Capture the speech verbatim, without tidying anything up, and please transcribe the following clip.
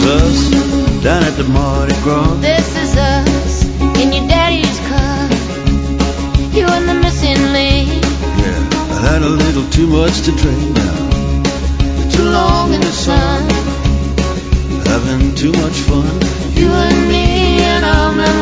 us down at the Mardi Gras. This is us in your daddy's car. You and the missing link. Yeah, I had a little too much to drink now. Too long in the sun. Having too much fun. You and me and I'll never